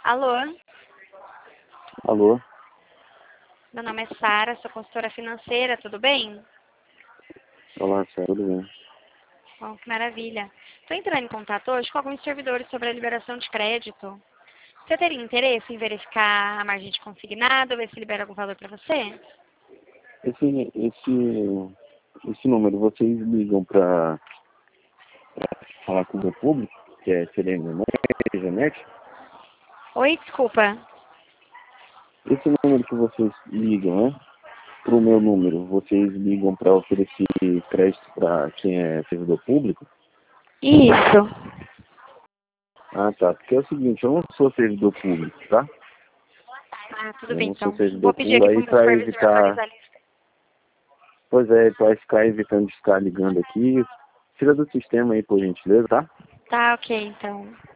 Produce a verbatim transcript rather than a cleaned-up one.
Alô, Alô? meu nome é Sara, sou consultora financeira, tudo bem? Olá, Sara, tudo bem? Bom, que maravilha. Estou entrando em contato hoje com alguns servidores sobre a liberação de crédito. Você teria interesse em verificar a margem de consignado, ver se libera algum valor para você? Esse, esse, esse número, vocês ligam para falar com o meu público, que é Serena Janete? Oi, desculpa. Esse número que vocês ligam, né? Para o meu número, vocês ligam para oferecer crédito para quem é servidor público? Isso. Ah, tá. Porque é o seguinte, eu não sou servidor público, tá? Ah, tudo Eu bem não sou então. servidor Vou pedir público, aqui para aí o meu para supervisor evitar... atualizar a lista. Pois é, para ficar evitando de ficar ligando aqui, tira do sistema aí, por gentileza, tá? Tá, ok, então.